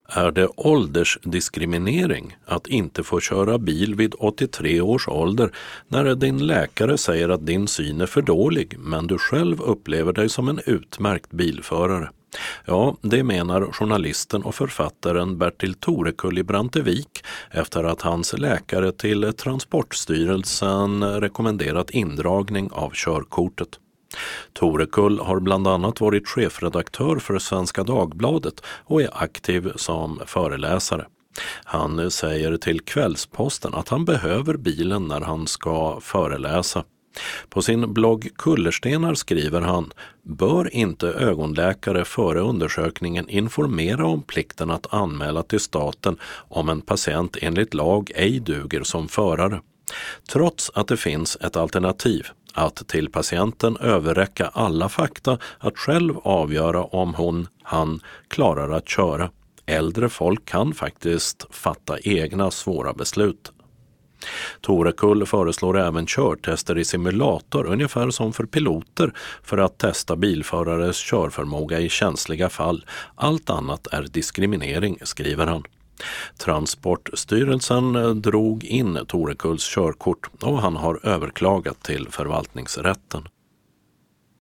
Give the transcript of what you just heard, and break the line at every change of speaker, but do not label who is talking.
Är det åldersdiskriminering att inte få köra bil vid 83 års ålder när din läkare säger att din syn är för dålig men du själv upplever dig som en utmärkt bilförare? Ja, det menar journalisten och författaren Bertil Torekull i Brantevik efter att hans läkare till Transportstyrelsen rekommenderat indragning av körkortet. Torekull har bland annat varit chefredaktör för Svenska Dagbladet och är aktiv som föreläsare. Han säger till Kvällsposten att han behöver bilen när han ska föreläsa. På sin blogg Kullerstenar skriver han: bör inte ögonläkare före undersökningen informera om plikten att anmäla till staten om en patient enligt lag ej duger som förare? Trots att det finns ett alternativ, att till patienten överräcka alla fakta att själv avgöra om han klarar att köra. Äldre folk kan faktiskt fatta egna svåra beslut. Torekull föreslår även körtester i simulator, ungefär som för piloter, för att testa bilförares körförmåga i känsliga fall. Allt annat är diskriminering, skriver han. Transportstyrelsen drog in Torekulls körkort och han har överklagat till förvaltningsrätten.